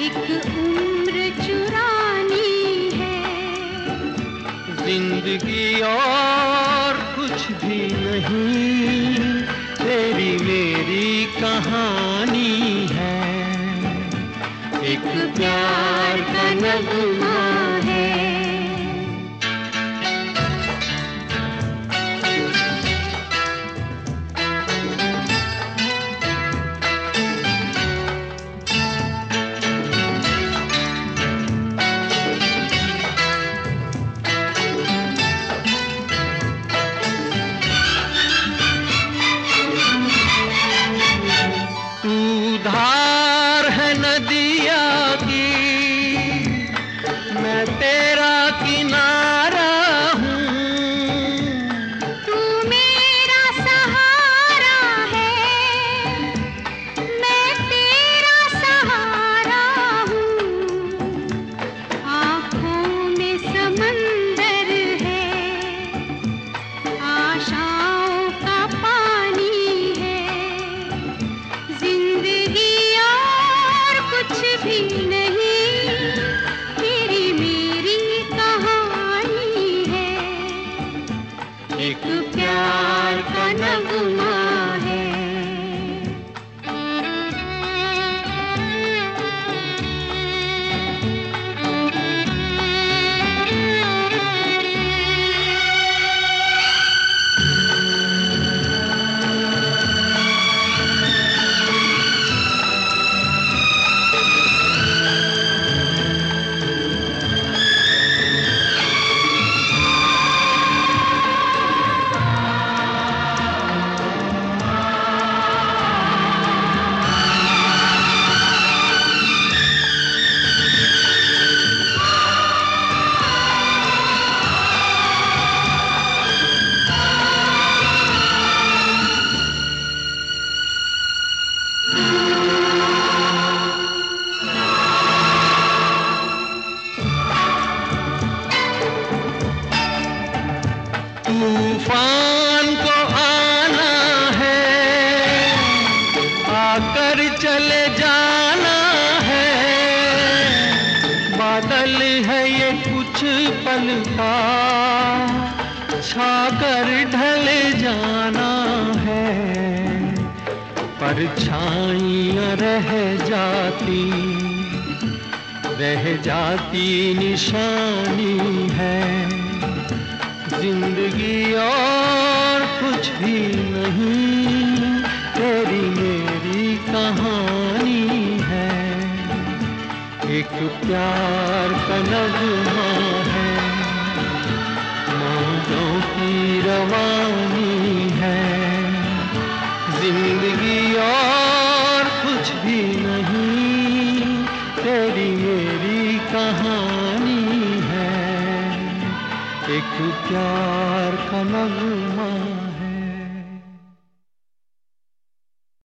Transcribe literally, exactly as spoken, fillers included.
एक उम्र चुरानी है। जिंदगी और कुछ भी नहीं, तेरी मेरी कहानी है। एक प्यार का नगमा है। धार है नदिया की, मैं तेरा किनारा हूँ। तू मेरा सहारा है, मैं तेरा सहारा हूँ। आँखों में समंदर है, आशाओं का पानी है। जिंदगी कुछ भी नहीं, तेरी मेरी कहानी है। एक प्यार का नगमा है। तूफान को आना है, आकर चले जाना है। बादल है ये कुछ पल का, छाकर ढले जाना है। परछाइयाँ रह जाती, रह जाती निशानी है। जिंदगी और कुछ भी नहीं, तेरी मेरी कहानी है। एक प्यार का नगमा है, मौजों की रवानी है। जिंदगी और कुछ भी नहीं, तेरी मेरी कहानी है। एक प्यार का नगमा।